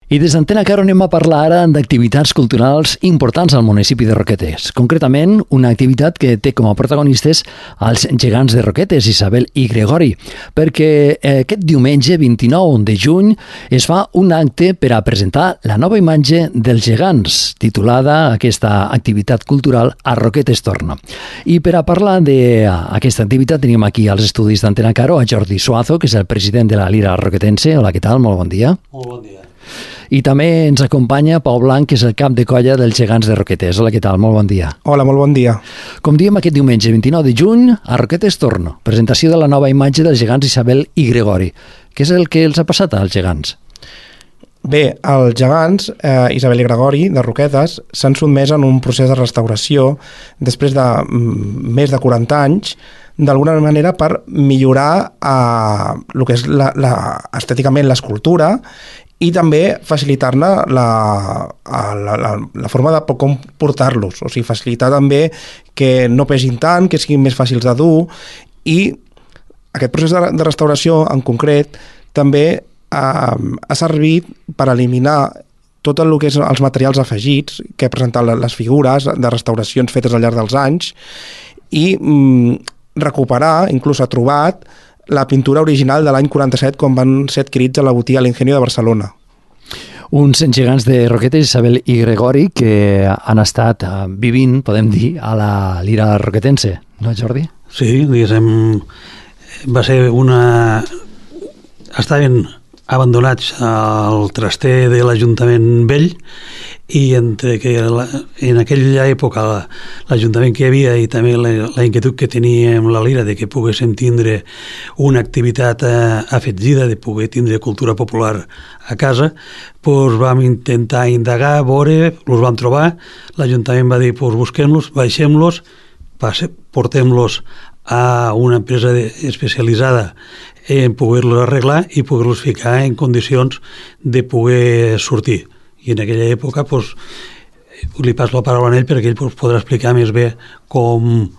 I des d'Antena Caro anem a parlar ara d'activitats culturals importants al municipi de Roquetes. Concretament, una activitat que té com a protagonistes els gegants de Roquetes, Isabel i Gregori, perquè aquest diumenge 29 de juny es fa un acte per a presentar la nova imatge dels gegants, titulada aquesta activitat cultural A Roquetes Torna. I per a parlar d'aquesta activitat tenim aquí als estudis d'Antena Caro a Jordi Suazo, que és el president de la Lira Roquetense. Hola, què tal? Molt bon dia. Molt bon dia. I també ens acompanya Pau Blanc, que és el cap de colla dels gegants de Roquetes. Hola, què tal? Molt bon dia. Hola, molt bon dia. Com diem, aquest diumenge 29 de juny, a Roquetes Torno, presentació de la nova imatge dels gegants Isabel i Gregori. Què és el que els ha passat als gegants? Bé, els gegants, Isabel i Gregori, de Roquetes, s'han sotmès en un procés de restauració després de més de 40 anys, d'alguna manera per millorar el que és estèticament l'escultura i també facilitar-ne la forma de com portar-los, o sigui, facilitar també que no pesin tant, que siguin més fàcils de dur, i aquest procés de restauració en concret també ha servit per eliminar tot el que és els materials afegits que ha presentat les figures de restauracions fetes al llarg dels anys i recuperar, inclús ha trobat, la pintura original de l'any 47 quan van ser adquirits a la botiga L'Ingenio de Barcelona. Uns gegants de Roquetes, Isabel i Gregori, que han estat vivint, podem dir, a la Lira Roquetense, no, Jordi? Sí, diguéssim, va ser estaven abandonats al traster de l'Ajuntament vell i entre que en aquella època l'Ajuntament que hi havia i també la inquietud que teníem la Lira de que poguéssim tindre una activitat afegida, de poder tindre cultura popular a casa, doncs vam intentar indagar, veure, els vam trobar, l'Ajuntament va dir, doncs busquem-los, baixem-los, portem-los a una empresa especialitzada en poder-los arreglar i poder-los ficar en condicions de poder sortir. I en aquella època doncs, li passo la paraula a ell perquè ell podrà explicar més bé com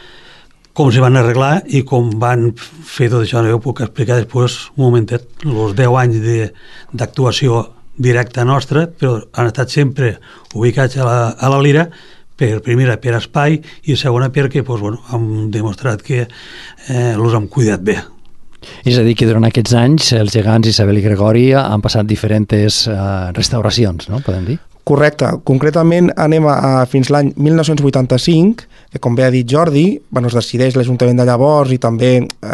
se van arreglar i com van fer tot això. Jo puc explicar després un momentet. Els 10 anys d'actuació directa nostra, però han estat sempre ubicats a la Lira, primera per espai i segona perquè hem demostrat que els hem cuidat bé. És a dir, que durant aquests anys els gegants Isabel i Gregori han passat diferents restauracions, no? Podem dir? Correcte. Concretament anem fins l'any 1985, que com bé ha dit Jordi, es decideix l'Ajuntament de llavors i també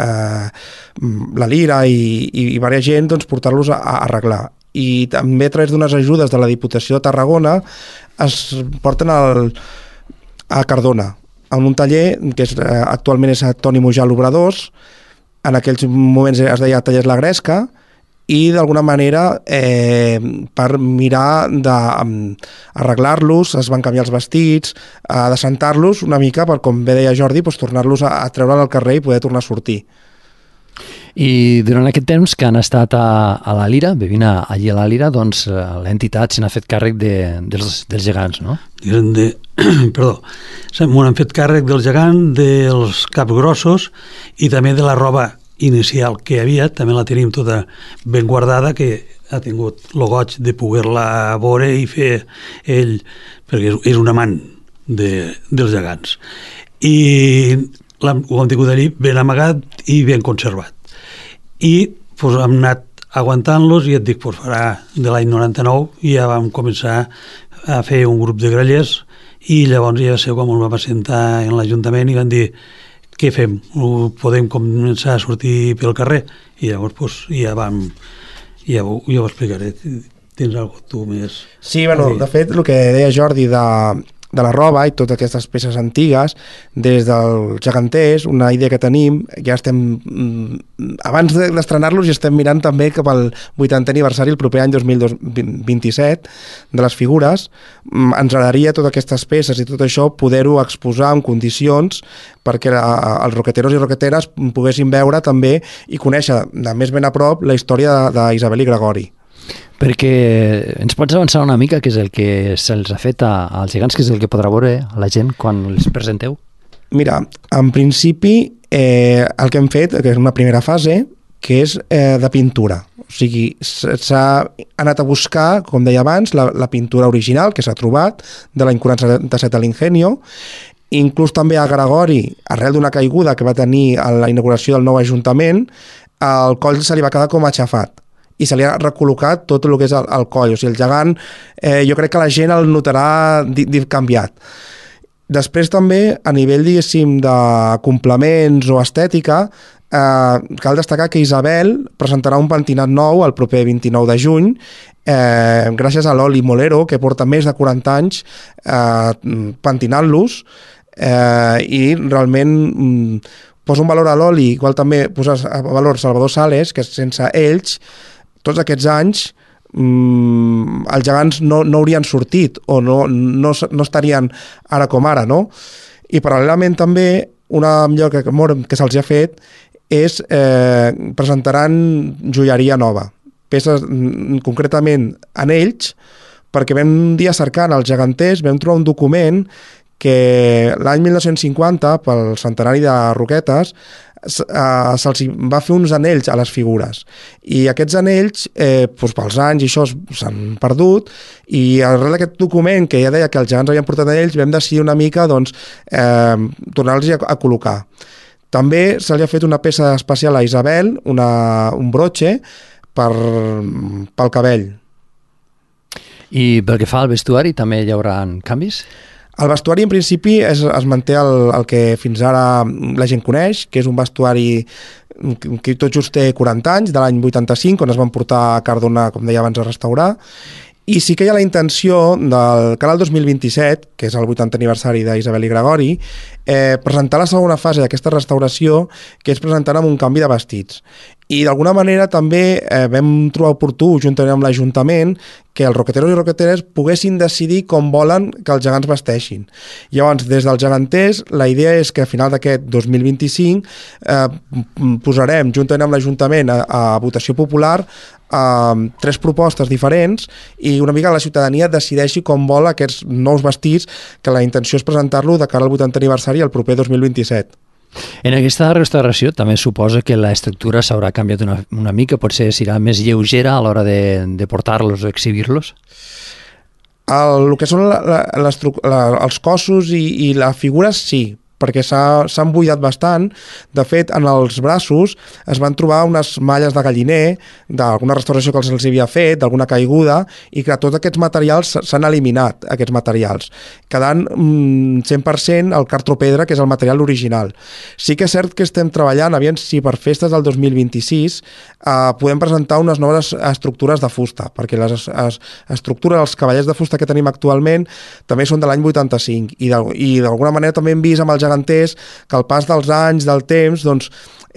la Lira i diversa gent portar-los a arreglar. I també a través d'unes ajudes de la Diputació de Tarragona es porten a Cardona, en un taller que actualment és Toni Mujal Obradors. En aquells moments es deia Tallers La Gresca i d'alguna manera per mirar d'arreglar-los es van canviar els vestits, de sentar-los una mica per, com bé deia Jordi, tornar-los a treure al carrer i poder tornar a sortir. I durant aquest temps que han estat a la Lira, vivint allí a la Lira, doncs l'entitat se n'ha fet càrrec dels gegants, no? Perdó, m'han fet càrrec del gegant, dels caps grossos i també de la roba inicial que hi havia, també la tenim tota ben guardada, que ha tingut el goig de poder-la veure i fer ell, perquè és un amant dels gegants. I ho hem tingut allí ben amagat i ben conservat. I hem anat aguantant-los i et dic, farà de l'any 99 i ja vam començar a fer un grup de grallers i llavors ja sé com ens vam assentar en l'Ajuntament i van dir, què fem? Podem començar a sortir pel carrer? I llavors ja ho explicaré. Tens alguna cosa tu més? Sí, de fet, el que deia Jordi de la roba i totes aquestes peces antigues, des dels geganters, una idea que tenim, ja estem, abans d'estrenar-los, ja estem mirant també cap al 80è aniversari, el proper any 2027, de les figures. Ens agradaria totes aquestes peces i tot això poder-ho exposar en condicions perquè els roqueteros i roqueteres poguessin veure també i conèixer de més ben a prop la història d'Isabel i Gregori. Perquè ens pots avançar una mica què és el que se'ls ha fet als gegants, que és el que podrà veure la gent quan els presenteu? Mira, en principi el que hem fet, que és una primera fase, que és de pintura. O sigui, s'ha anat a buscar, com deia abans, la pintura original que s'ha trobat de l'any 47 a l'Ingenio. Inclús també a Gregori, arrel d'una caiguda que va tenir a la inauguració del nou Ajuntament, el coll se li va quedar com aixafat i se li ha recol·locat tot el que és el coll. O sigui, el gegant, jo crec que la gent el notarà canviat. Després també, a nivell, diguéssim, de complements o estètica, cal destacar que Isabel presentarà un pentinat nou el proper 29 de juny, gràcies a l'oli Molero, que porta més de 40 anys pentinant-los, i realment posa un valor a l'oli, igual també posa a valor Salvador Sales, que sense ells, tots aquests anys, els gegants no haurien sortit o no estarien ara com ara, no? I paral·lelament també una millor que se'ls ha fet és presentaran joieria nova, peces concretament anells, perquè vam un dia cercant els geganters, vam trobar un document que l'any 1950, pel centenari de Roquetes, se'ls va fer uns anells a les figures, i aquests anells pels anys i això s'han perdut, i arrel d'aquest document que ja deia que els gegants havien portat anells, vam decidir una mica tornar-los a col·locar. També se li ha fet una peça especial a Isabel, un broche pel cabell. I pel que fa al vestuari també hi haurà canvis? El vestuari, en principi, es manté el que fins ara la gent coneix, que és un vestuari que tot just té 40 anys, de l'any 85, on es van portar a Cardona, com deia abans, a restaurar. I sí que hi ha la intenció, que el 2027, que és el 80 aniversari d'Isabel i Gregori, presentar la segona fase d'aquesta restauració, que és presentar amb un canvi de vestits. I d'alguna manera també vam trobar oportú, juntament amb l'Ajuntament, que els roqueteros i roqueteres poguessin decidir com volen que els gegants vesteixin. Llavors, des dels geganters, la idea és que a final d'aquest 2025 posarem, juntament amb l'Ajuntament, a votació popular 3 propostes diferents, i una mica la ciutadania decideixi com vol aquests nous vestits, que la intenció és presentar-lo de cara al 80 aniversari el proper 2027. En aquesta restauració també suposa que l'estructura s'haurà canviat una mica, potser serà més lleugera a l'hora de portar-los o exhibir-los? El que són els cossos i la figura, sí, perquè s'han buidat bastant. De fet, en els braços es van trobar unes malles de galliner d'alguna restauració que els havia fet, d'alguna caiguda, i que tots aquests materials s'han eliminat, aquests materials, quedant 100% el cartropedra, que és el material original. Sí que és cert que estem treballant, aviam si per festes del 2026 podem presentar unes noves estructures de fusta, perquè les estructures, els cavallers de fusta que tenim actualment també són de l'any 85, i d'alguna manera també hem vist amb els geganters que al pas dels anys, del temps, doncs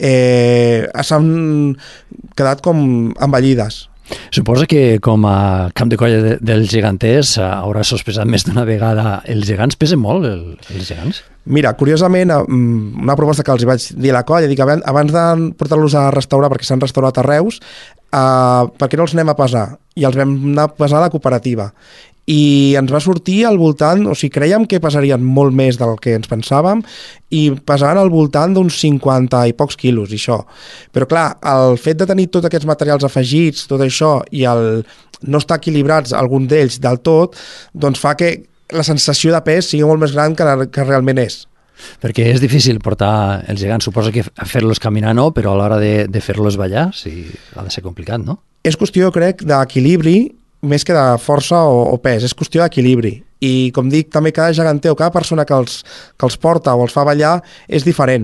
s'han quedat com envellides. Suposa que com a camp de colla dels geganters haurà sospesat més d'una vegada. Els gegants pesen molt, els gegants? Mira, curiosament, una proposta que els vaig dir a la colla, dic, abans de portar-los a restaurar, perquè s'han restaurat a Reus, per què no els anem a pesar? I els vam anar a pesar a la cooperativa. I ens va sortir al voltant, o sigui, creiem que pesarien molt més del que ens pensàvem, i pesaven al voltant d'uns 50 i pocs quilos, i això. Però clar, el fet de tenir tots aquests materials afegits, tot això, i el no estar equilibrats, algun d'ells del tot, doncs fa que la sensació de pes sigui molt més gran que realment és. Perquè és difícil portar els gegants, suposo que fer-los caminar no, però a l'hora de fer-los ballar sí, ha de ser complicat, no? És qüestió, crec, d'equilibri, més que de força o pes, és qüestió d'equilibri. I, com dic, també cada geganter o cada persona que els porta o els fa ballar és diferent.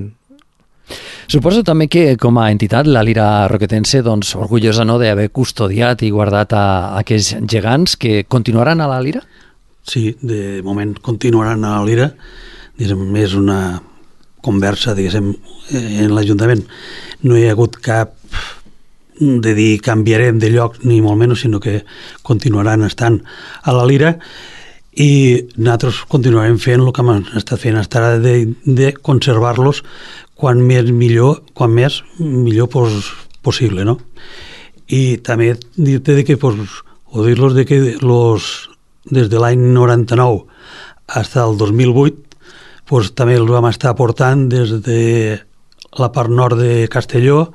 Suposo també que, com a entitat, la Lira Roquetense, doncs, orgullosa no, d'haver custodiat i guardat aquests gegants que continuaran a la Lira? Sí, de moment continuaran a la Lira. És una conversa, diguéssim, en l'Ajuntament. No hi ha hagut cap de dir canviarem de lloc ni molt menys, sinó que continuaran estant a la Lira, i nosaltres continuarem fent el que hem estat fent fins ara, de conservar-los quan més millor possible, no? I també dir-te que o dir-los que des de l'any 99 fins al 2008 també els vam estar portant des de la part nord de Castelló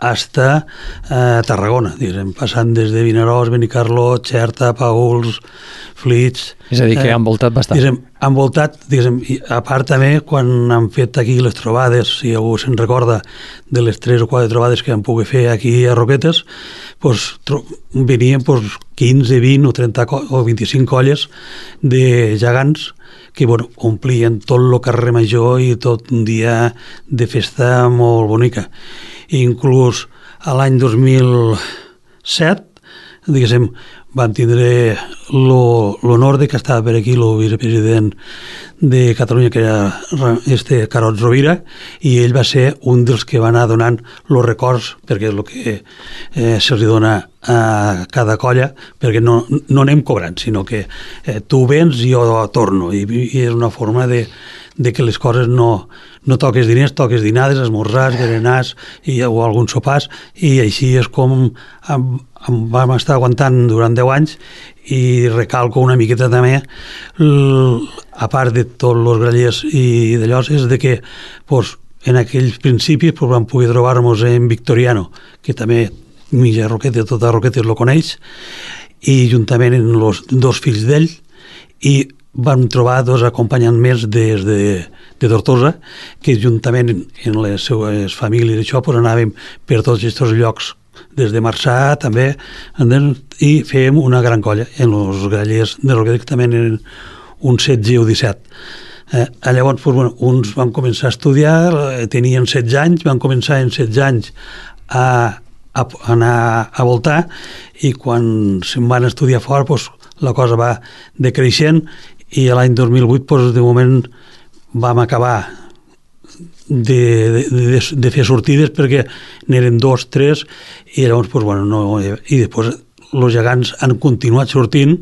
hasta Tarragona, diguem, passant des de Vinaròs, Benicarló, Xerta, Paüls, Flix... És a dir, que han voltat bastant. Han voltat, diguem, a part també, quan han fet aquí les trobades, si algú se'n recorda de les 3 o 4 trobades que han pogut fer aquí a Roquetes, pues, venien pues, 15, 20 o 30 o 25 colles de gegants que bueno, omplien tot el carrer Major i tot un dia de festa molt bonica. Inclús a l'any 2007, diguéssim, van tindre l'honor de que estava per aquí el vicepresident de Catalunya, que era Carod Rovira, i ell va ser un dels que va anar donant els records, perquè és el que se'ls dona a cada colla, perquè no anem cobrant, sinó que tu vens i jo torno, i és una forma de que les coses no toques diners, toques dinades, esmorzars, berenars o alguns sopars, i així és com vam estar aguantant durant 10 anys, i recalco una miqueta també, a part de tots els grallers i d'allò, és de que pues, en aquells principis pues, vam poder trobar-nos en Victoriano, que també mitja Roquetes, tota Roquetes lo coneix, i juntament amb els 2 fills d'ell, i vam trobar 2 acompanyaments des de Tortosa, que juntament amb les seues famílies i això, pues, anàvem per tots aquests llocs, des de Marçà també, i fèiem una gran colla en els grallers de Roquetes, que també eren uns 16 o 17. Llavors, pues, bueno, uns van començar a estudiar, tenien 16 anys, van començar en 16 anys a anar a voltar, i quan se'n van estudiar fora, pues, la cosa va decreixent, i l'any 2008, pues, de moment, vam acabar de fer sortides, perquè n'eren 2, 3, i llavors, pues, bueno, no, i després els gegants han continuat sortint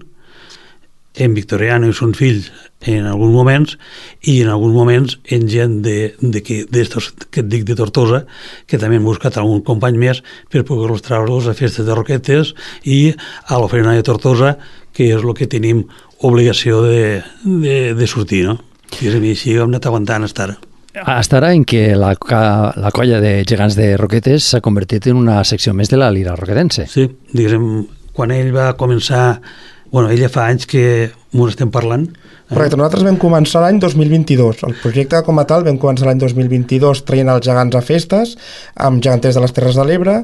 en Victoriano i son fills en alguns moments, i en alguns moments en gent d'estos que et dic de Tortosa, que també han buscat algun company més per poder-los treure-los a festes de Roquetes i a l'ofrena de Tortosa, que és el que tenim obligació de sortir, no? I així hem anat aguantant fins ara. Hasta ara en què la colla de gegants de Roquetes s'ha convertit en una secció més de la lira roquetense. Sí, diguem, quan ell va començar, bueno, ell ja fa anys que m'ho estem parlant. Correcte, nosaltres vam començar l'any 2022. El projecte com a tal vam començar l'any 2022 traient els gegants a festes amb geganters de les Terres de l'Ebre,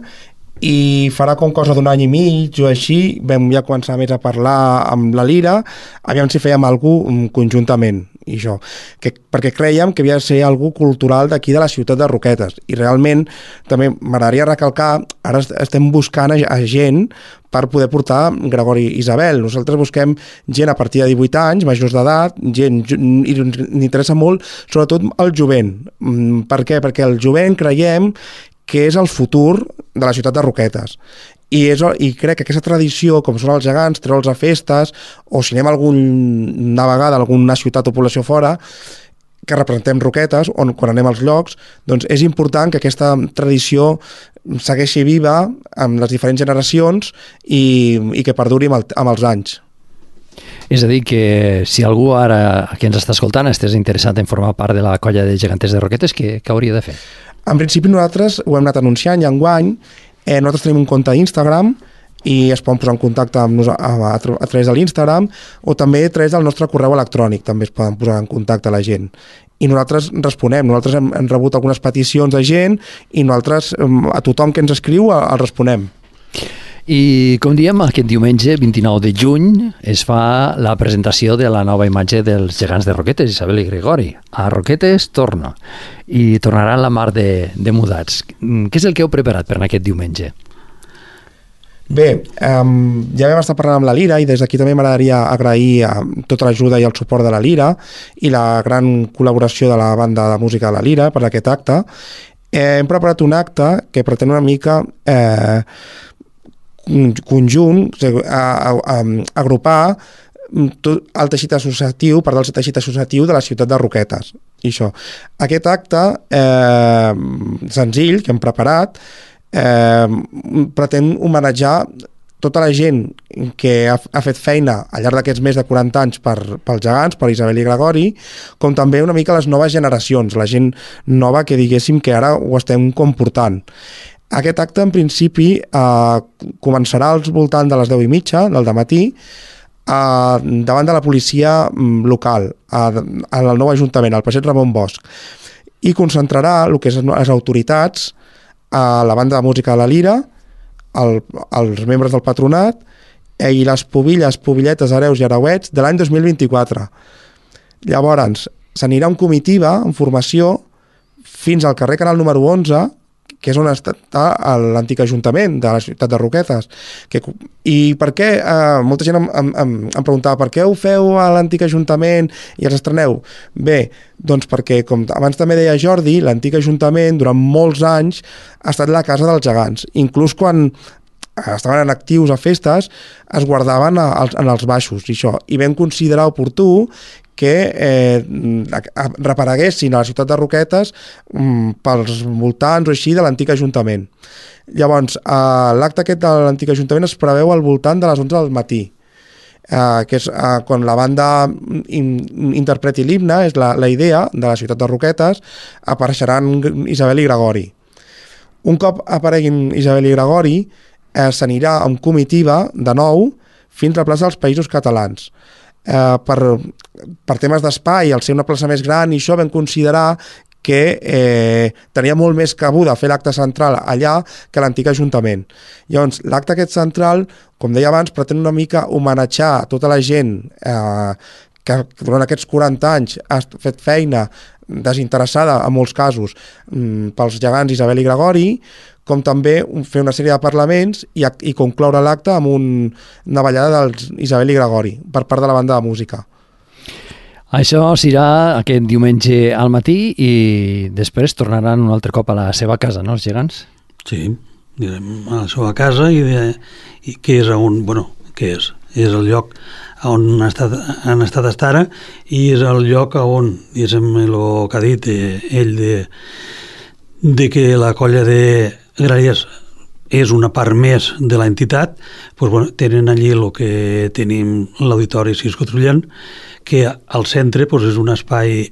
i farà com cosa d'un any i mig o així vam ja començar més a parlar amb la lira, aviam si fèiem alguna conjuntament, i això, perquè crèiem que havia de ser algú cultural d'aquí de la ciutat de Roquetes, i realment també m'agradaria recalcar, ara estem buscant a gent per poder portar Gregori i Isabel. Nosaltres busquem gent a partir de 18 anys, majors d'edat, gent, i ens interessa molt sobretot el jovent. Per què? Perquè el jovent creiem que és el futur de la ciutat de Roquetes. I crec que aquesta tradició, com són els gegants, treure'ls a festes, o si anem alguna vegada a alguna ciutat o població fora, que representem Roquetes, on quan anem als llocs, doncs és important que aquesta tradició segueixi viva amb les diferents generacions i que perduri amb els anys. És a dir, que si algú ara que ens està escoltant estàs interessat en formar part de la colla de geganters de Roquetes, què hauria de fer? En principi nosaltres ho hem anat anunciant i enguany nosaltres tenim un compte d'Instagram i es poden posar en contacte amb a través de l'Instagram, o també a través del nostre correu electrònic també es poden posar en contacte la gent. I nosaltres responem, nosaltres hem rebut algunes peticions de gent i nosaltres a tothom que ens escriu el responem. I com diem, aquest diumenge 29 de juny es fa la presentació de la nova imatge dels gegants de Roquetes, Isabel i Gregori. A Roquetes torna, i tornaran la mar de mudats. Què és el que heu preparat per aquest diumenge? Bé, ja vam estar parlant amb la Lira, i des d'aquí també m'agradaria agrair tota l'ajuda i el suport de la Lira i la gran col·laboració de la banda de música de la Lira per aquest acte. Hem preparat un acte que pretén una mica conjunt, agrupar tot el teixit associatiu, part del teixit associatiu de la ciutat de Roquetes. I això. Aquest acte senzill que hem preparat pretén homenatjar tota la gent que ha fet feina al llarg d'aquests més de 40 anys pels gegants, per Isabel i Gregori, com també una mica les noves generacions, la gent nova que diguéssim que ara ho estem comportant. Aquest acte, en principi, començarà al voltant de les 10:30 del dematí, davant de la policia local, al nou Ajuntament, al passeig Ramon Bosch, i concentrarà el que són les autoritats, la banda de música de la Lira, els membres del patronat i les pobilletes, hereus i hereuets de l'any 2024. Llavors, s'anirà en comitiva, en formació, fins al carrer Canal número 11, que és on està l'antic ajuntament de la ciutat de Roquetes. I per què? Molta gent em preguntava per què ho feu a l'antic ajuntament i els estreneu? Bé, doncs perquè, com abans també deia Jordi, l'antic ajuntament durant molts anys ha estat la casa dels gegants. Inclús quan estaven actius a festes es guardaven en els baixos i vam considerar oportú que repareguessin a la ciutat de Roquetes pels voltants o així de l'antic ajuntament. Llavors, l'acte aquest de l'antic ajuntament es preveu al voltant de les 11 del matí, que és quan la banda interpreti l'himne, és la idea de la ciutat de Roquetes, apareixeran Isabel i Gregori. Un cop apareguin Isabel i Gregori, s'anirà en comitiva de nou fins a la plaça dels Països Catalans. Per temes d'espai, al ser una plaça més gran i això, vam considerar que tenia molt més cabuda fer l'acte central allà que a l'antic ajuntament. Llavors, l'acte aquest central, com deia abans, pretén una mica homenatjar tota la gent que durant aquests 40 anys ha fet feina desinteressada, en molts casos, pels gegants Isabel i Gregori, com també fer una sèrie de parlaments i concloure l'acte amb una ballada d'Isabel i Gregori per part de la banda de música. Això serà aquest diumenge al matí i després tornaran un altre cop a la seva casa, no, els gegants? Sí, direm a la seva casa i que és on, què és? És el lloc on han estat hasta ara i és el lloc on, diguéssim, el que ha dit ell de que la colla de Grallers és una part més de l'entitat, doncs, tenen allí el que tenim l'auditori Cisco Trullant, que al centre és un espai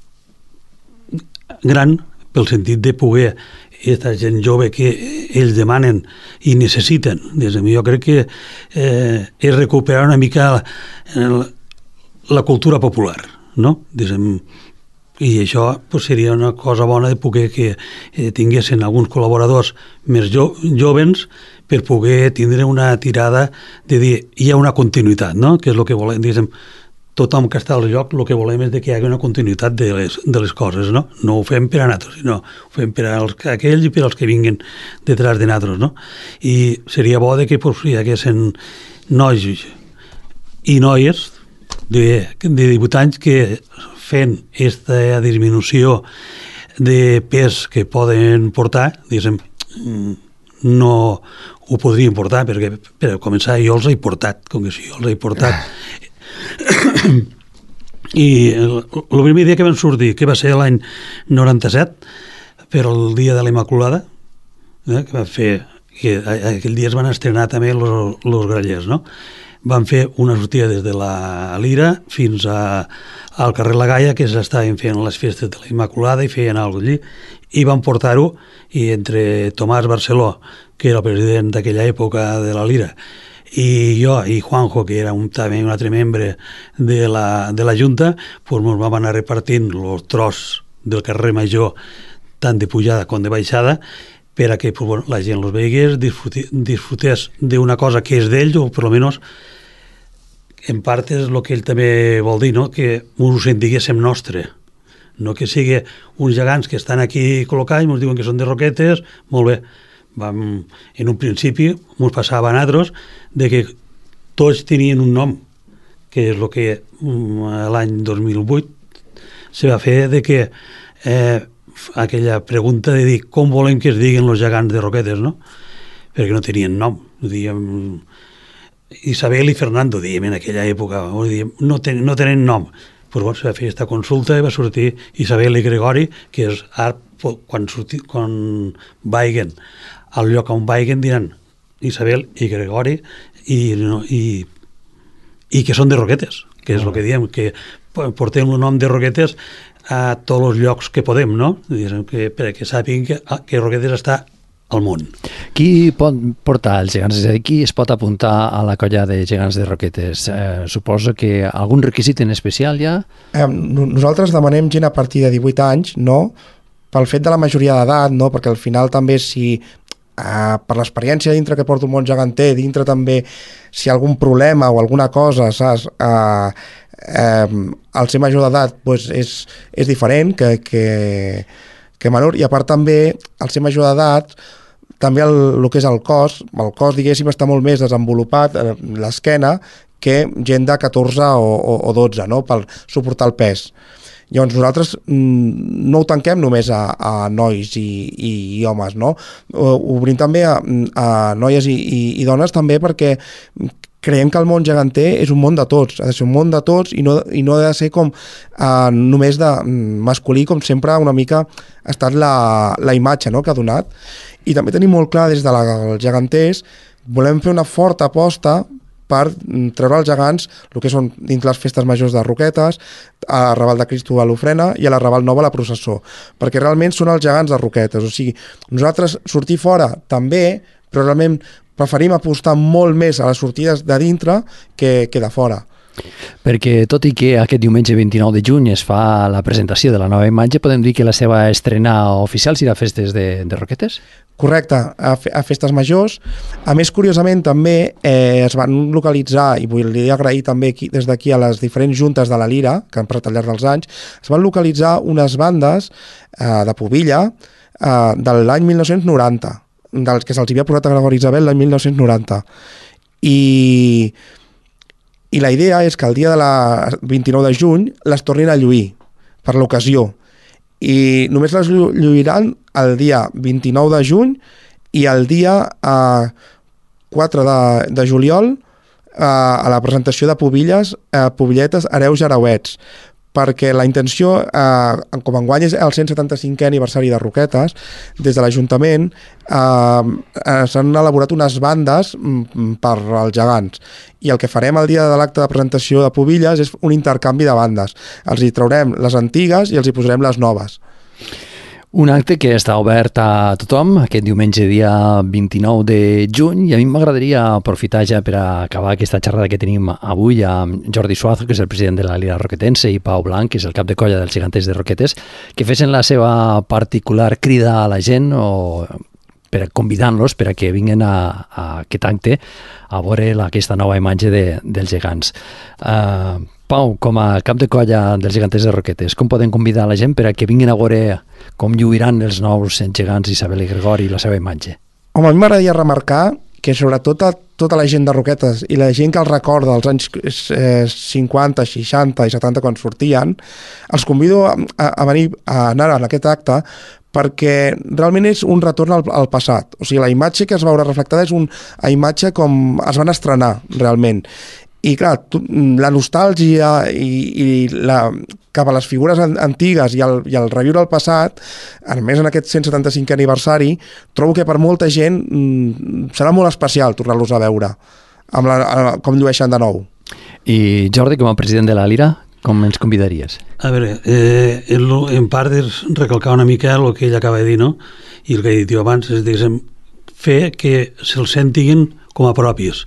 gran pel sentit de poder aquesta gent jove que ells demanen i necessiten. Jo crec que és recuperar una mica la cultura popular, no? I això seria una cosa bona de poder que tinguessin alguns col·laboradors més jovens per poder tindre una tirada de dir hi ha una continuïtat, no? Que és el que volem, tothom que està al lloc el que volem és que hi hagi una continuïtat de les coses, no? No ho fem per a nosaltres, sinó ho fem per a aquells i per als que vinguin detrás de nosaltres, no? I seria bo que hi haguessin nois i noies de 18 anys que fent aquesta disminució de pes que poden portar, no ho podrien portar, perquè per començar jo els he portat, com que si jo els he portat. I el primer dia que van sortir, que va ser l'any 97, per el dia de la Immaculada, que van fer, que aquell dia es van estrenar també los Grallers, no? Van fer una sortida des de la Lira fins al carrer La Gaia, que s'estaven fent les festes de la Immaculada i feien alguna cosa allí, i van portar-ho, i entre Tomàs Barceló, que era el president d'aquella època de la Lira, i jo i Juanjo, que era també un altre membre de la Junta, doncs ens vam anar repartint el tros del carrer Major, tant de pujada com de baixada, per a que la gent els veigués, disfrutés d'una cosa que és d'ells, o per almenys en part és el que ell també vol dir, no? Que ens ho sentiguéssim nostre, no que sigui uns gegants que estan aquí col·locats, ens diuen que són de Roquetes, molt bé. En un principi ens passava a nosaltres de que tots tenien un nom, que és el que l'any 2008 se va fer, de que aquella pregunta de dir com volem que es diguin els gegants de Roquetes, no? Perquè no tenien nom. Diguem, Isabel i Fernando, diguem, en aquella època, no tenen nom. Però se va fer aquesta consulta i va sortir Isabel i Gregori, que és quan vaiguen al lloc on vaiguen diran Isabel i Gregori i que són de Roquetes, que és el que diem, que portem el nom de Roquetes a tots els llocs que podem, no? Perquè sàpiguen que Roquetes està al món. Qui pot portar els gegants? És a dir, qui es pot apuntar a la colla de gegants de Roquetes? Suposo que algun requisit en especial ja? Nosaltres demanem gent a partir de 18 anys, no? Pel fet de la majoria d'edat, no? Perquè al final també si per l'experiència dintre que porta un món geganter, dintre també si hi ha algun problema o alguna cosa, saps? El ser major d'edat pues, és diferent que menor, i a part també el ser major d'edat també el que és el cos diguéssim està molt més desenvolupat l'esquena que gent de 14 o 12, no? Per suportar el pes. Llavors nosaltres no ho tanquem només a nois i homes, no? Obrim també a noies i dones també perquè creiem que el món geganter és un món de tots, ha de ser un món de tots i no ha de ser com només de masculí, com sempre una mica ha estat la imatge, no?, que ha donat. I també tenim molt clar des dels geganters, volem fer una forta aposta per treure els gegants, el que són dins les festes majors de Roquetes, a Raval de Cristo a l'Ofrena i a la Raval Nova a la processó, perquè realment són els gegants de Roquetes. O sigui, nosaltres sortir fora també, però realment preferim apostar molt més a les sortides de dintre que de fora. Perquè tot i que aquest diumenge 29 de juny es fa la presentació de la nova imatge, podem dir que la seva estrena oficial serà a festes de Roquetes? Correcte, a festes majors. A més, curiosament, també es van localitzar, i vull agrair també des d'aquí a les diferents juntes de la Lira, que han prestat al llarg dels anys, es van localitzar unes bandes de Pubilla de l'any 1990, dels que se'ls havia posat a Gregori Isabel l'any 1990. I la idea és que el dia de la 29 de juny les tornin a lluir per l'ocasió. I només les lluiran el dia 29 de juny i el dia 4 de juliol a la presentació de Pubilletes Hereus Arauets, perquè la intenció, com enguany és el 175è aniversari de Roquetes, des de l'Ajuntament s'han elaborat unes bandes per als gegants, i el que farem el dia de l'acte de presentació de Pubilles és un intercanvi de bandes. Els hi traurem les antigues i els hi posarem les noves. Un acte que està obert a tothom aquest diumenge dia 29 de juny, i a mi m'agradaria aprofitar ja per acabar aquesta xerrada que tenim avui amb Jordi Suazo, que és el president de la Lira Roquetense, i Pau Blanc, que és el cap de colla dels geganters de Roquetes, que fessin la seva particular crida a la gent convidant-los per a que vinguin a aquest acte a veure aquesta nova imatge dels gegants. Pau, com a cap de colla dels geganters de Roquetes, com poden convidar la gent per a que vinguin a veure com lluiran els nous gegants Isabel i Gregori i la seva imatge? Home, a mi m'agradaria remarcar que sobretot tota la gent de Roquetes i la gent que els recorda dels anys 50, 60 i 70 quan sortien, els convido a venir a anar en aquest acte perquè realment és un retorn al passat. O sigui, la imatge que es veurà reflectada és una imatge com es van estrenar realment. I clar, la nostàlgia i cap a les figures antigues i el reviure el passat, a més en aquest 175è aniversari, trobo que per molta gent serà molt especial tornar-los a veure com llueixen de nou. I Jordi, com a president de la Lira, com ens convidaries? A veure, en part és recalcar una mica el que ell acaba de dir, no? I el que he dit jo abans és, diguéssim, fer que se'ls sentin com a propis.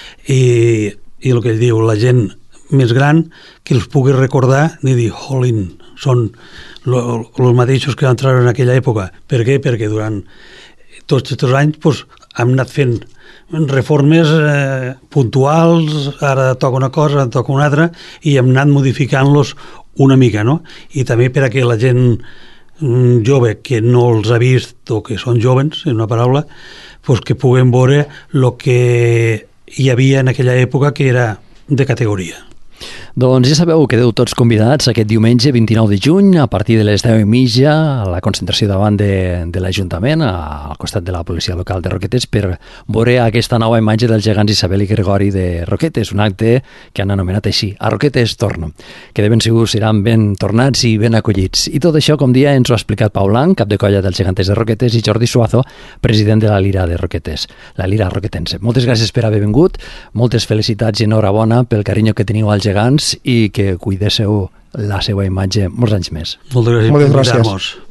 I el que ell diu, la gent més gran que els pugui recordar i dir, jolín, són els mateixos que van treure en aquella època. Per què? Perquè durant tots aquests anys pues, hem anat fent reformes puntuals, ara toca una cosa, ara toca una altra, i hem anat modificant-los una mica, no? I també per a que la gent jove que no els ha vist o que són jovens, en una paraula, pues, que puguem veure el que hi havia en aquella època que era de categoria. Doncs ja sabeu, quedeu tots convidats aquest diumenge 29 de juny a partir de les 10:30 a la concentració davant de l'Ajuntament al costat de la policia local de Roquetes per veure aquesta nova imatge dels gegants Isabel i Gregori de Roquetes, un acte que han anomenat així, a Roquetes torno, que de ben segur seran ben tornats i ben acollits. I tot això, com dia, ens ho ha explicat Pau Blanc, cap de colla dels geganters de Roquetes, i Jordi Suazo, president de la Lira de Roquetes, la Lira Roquetense. Moltes gràcies per haver vingut, moltes felicitats i enhorabona pel carinyo que teniu als gegants i que cuidéssiu la seva imatge molts anys més. Moltes gràcies per invitar-nos.